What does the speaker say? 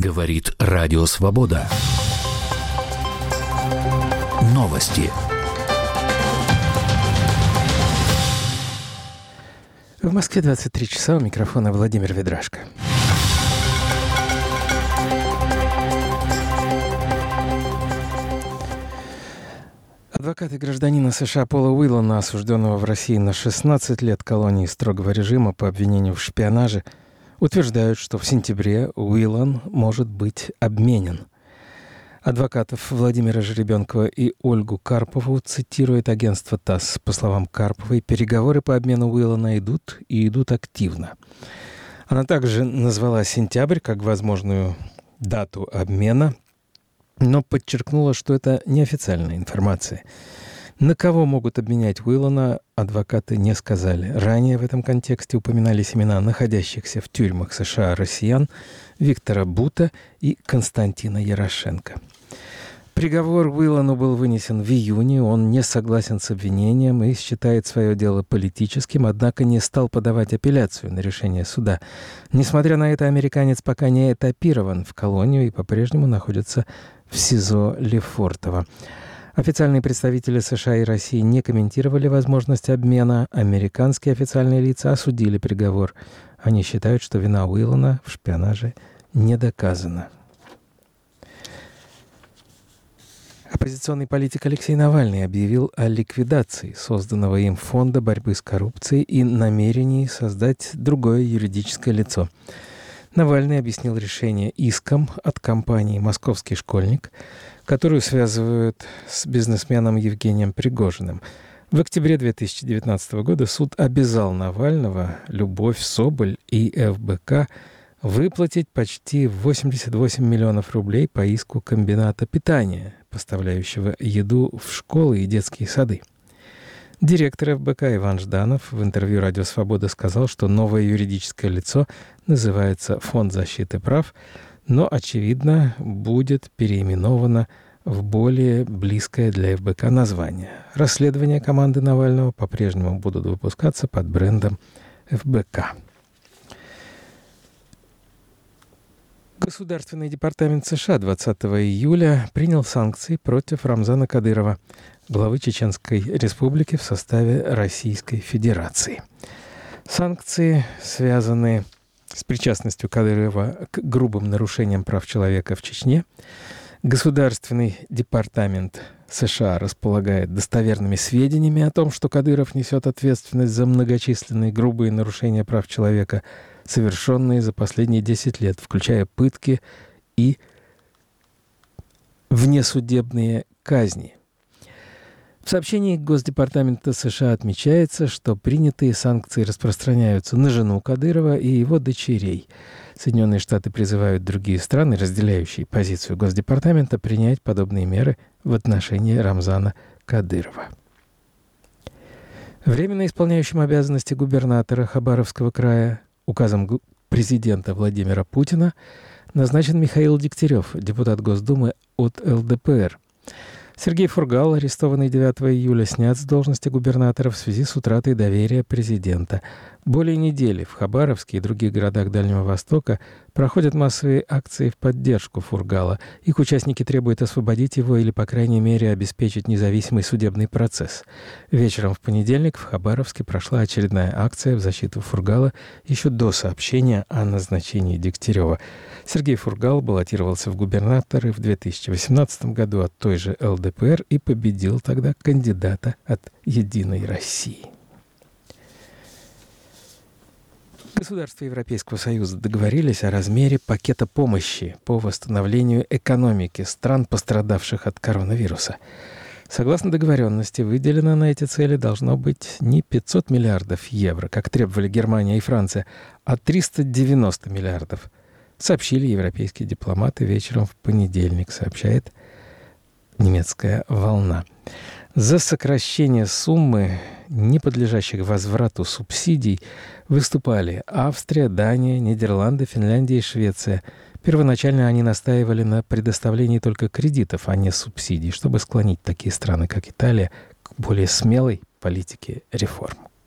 Говорит Радио Свобода. Новости. В Москве 23 часа, у микрофона Владимир Ведрашко. Адвокаты гражданина США Пола Уиллана, осужденного в России на 16 лет колонии строгого режима по обвинению в шпионаже, утверждают, что в сентябре Уиллан может быть обменен. Адвокатов Владимира Жеребенкова и Ольгу Карпову цитирует агентство ТАСС. По словам Карповой, переговоры по обмену Уиллана идут и идут активно. Она также назвала сентябрь как возможную дату обмена, но подчеркнула, что это неофициальная информация. На кого могут обменять Уиллана, адвокаты не сказали. Ранее в этом контексте упоминались имена находящихся в тюрьмах США россиян Виктора Бута и Константина Ярошенко. Приговор Уиллану был вынесен в июне. Он не согласен с обвинением и считает свое дело политическим, однако не стал подавать апелляцию на решение суда. Несмотря на это, американец пока не этапирован в колонию и по-прежнему находится в СИЗО Лефортово. Официальные представители США и России не комментировали возможность обмена. Американские официальные лица осудили приговор. Они считают, что вина Уиллана в шпионаже не доказана. Оппозиционный политик Алексей Навальный объявил о ликвидации созданного им фонда борьбы с коррупцией и намерении создать другое юридическое лицо. Навальный объяснил решение иском от компании «Московский школьник», которую связывают с бизнесменом Евгением Пригожиным. В октябре 2019 года суд обязал Навального, Любовь Соболь и ФБК выплатить почти 88 миллионов рублей по иску комбината питания, поставляющего еду в школы и детские сады. Директор ФБК Иван Жданов в интервью «Радио Свобода» сказал, что новое юридическое лицо называется «Фонд защиты прав», но, очевидно, будет переименовано в более близкое для ФБК название. Расследования команды Навального по-прежнему будут выпускаться под брендом ФБК. Государственный департамент США 20 июля принял санкции против Рамзана Кадырова, главы Чеченской Республики в составе Российской Федерации. Санкции связаны с причастностью Кадырова к грубым нарушениям прав человека в Чечне. Государственный департамент США располагает достоверными сведениями о том, что Кадыров несет ответственность за многочисленные грубые нарушения прав человека, совершенные за последние 10 лет, включая пытки и внесудебные казни. В сообщении Госдепартамента США отмечается, что принятые санкции распространяются на жену Кадырова и его дочерей. Соединенные Штаты призывают другие страны, разделяющие позицию Госдепартамента, принять подобные меры в отношении Рамзана Кадырова. Временно исполняющим обязанности губернатора Хабаровского края указом президента Владимира Путина назначен Михаил Дегтярев, депутат Госдумы от ЛДПР. Сергей Фургал, арестованный 9 июля, снят с должности губернатора в связи с утратой доверия президента. Более недели в Хабаровске и других городах Дальнего Востока проходят массовые акции в поддержку Фургала. Их участники требуют освободить его или, по крайней мере, обеспечить независимый судебный процесс. Вечером в понедельник в Хабаровске прошла очередная акция в защиту Фургала еще до сообщения о назначении Дегтярева. Сергей Фургал баллотировался в губернаторы в 2018 году от той же ЛДПР и победил тогда кандидата от «Единой России». Государства Европейского Союза договорились о размере пакета помощи по восстановлению экономики стран, пострадавших от коронавируса. Согласно договоренности, выделено на эти цели должно быть не 500 миллиардов евро, как требовали Германия и Франция, а 390 миллиардов, сообщили европейские дипломаты вечером в понедельник, сообщает немецкая «Волна». За сокращение суммы, не подлежащих возврату субсидий, выступали Австрия, Дания, Нидерланды, Финляндия и Швеция. Первоначально они настаивали на предоставлении только кредитов, а не субсидий, чтобы склонить такие страны, как Италия, к более смелой политике реформ.